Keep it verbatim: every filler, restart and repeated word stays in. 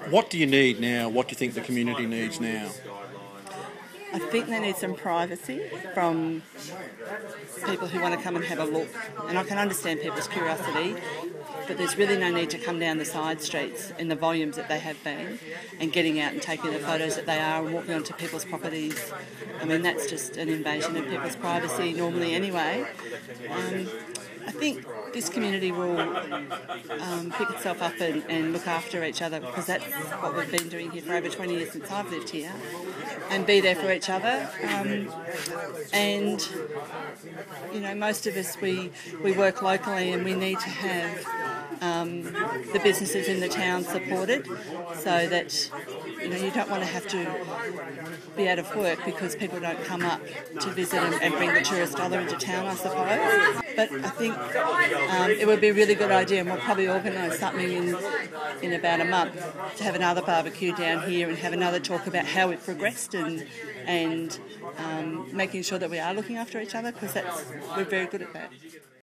What do you need now? What do you think the community needs now? I think they need some privacy from people who want to come and have a look. And I can understand people's curiosity, but there's really no need to come down the side streets in the volumes that they have been and getting out and taking the photos that they are and walking onto people's properties. I mean, that's just an invasion of people's privacy normally anyway. Um, I think this community will um, pick itself up and, and look after each other, because that's what we've been doing here for over twenty years since I've lived here, and be there for each other. Um, and, you know, most of us, we, we work locally, and we need to have um, the businesses in the town supported, so that, you know, you don't want to have to be out of work because people don't come up to visit and, and bring the tourist dollar into town, I suppose. But I think um, it would be a really good idea, and we'll probably organise something in in about a month to have another barbecue down here and have another talk about how we've progressed and and um, making sure that we are looking after each other, because that's we're very good at that.